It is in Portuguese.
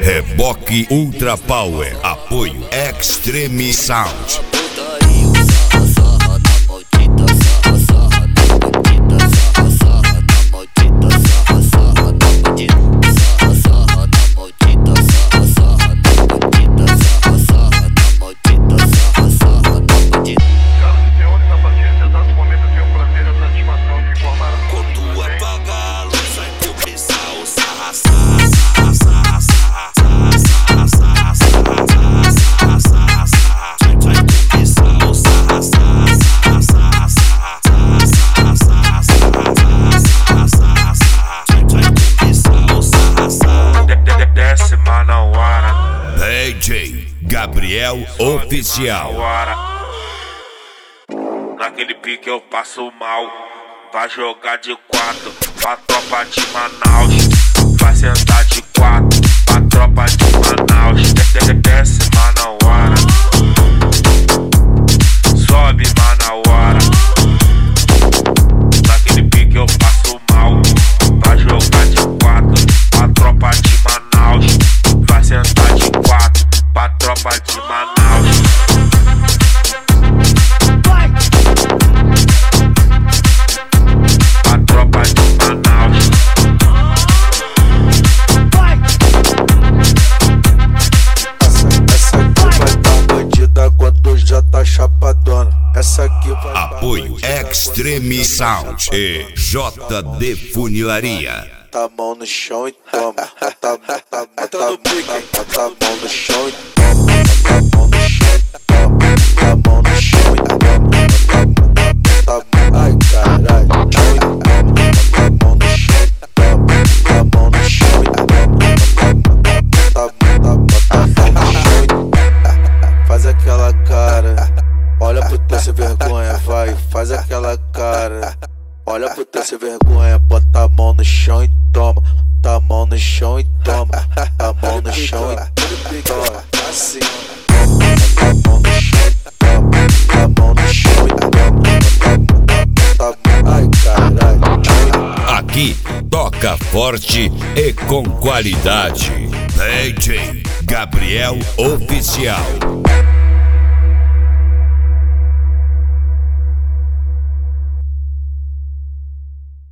Reboque Ultra Power. Apoio Extreme Sound. DJ Gabriel Oficial. Naquele pique eu passo mal. Vai jogar de 4 pra tropa de Manaus. Vai sentar de 4 pra tropa de Manaus. Desce Manauara, sobe Manauara. Naquele pique eu passo mal. Vai jogar de 4 pra tropa de Manaus. Vai sentar de 4 pra tropa de Manaus. Pra tropa de Manaus. Essa aqui vai dar bandida quando já tá chapadona. Essa aqui vai Apoio Extreme Sound e JD Funilaria. Bota a mão no chão e toma. Bota a mão no chão e toma. Bota a mão no chão e toma. Bota a mão no chão e toma. Ai caralho. Bota a mão no chão e toma. Bota a mão no chão e toma. Bota a mão no chão e toma. Faz aquela cara. Olha pro teu sem vergonha, vai. Faz aquela cara. Olha pro teu sem vergonha, bota a mão no chão e toma. Bota a mão no chão e toma. Bota a mão no chão e toma. Assim. Bota a mão no chão e toma. Bota a mão no chão e toma. Ai caralho. Aqui toca forte e com qualidade. DJ Gabriel Oficial.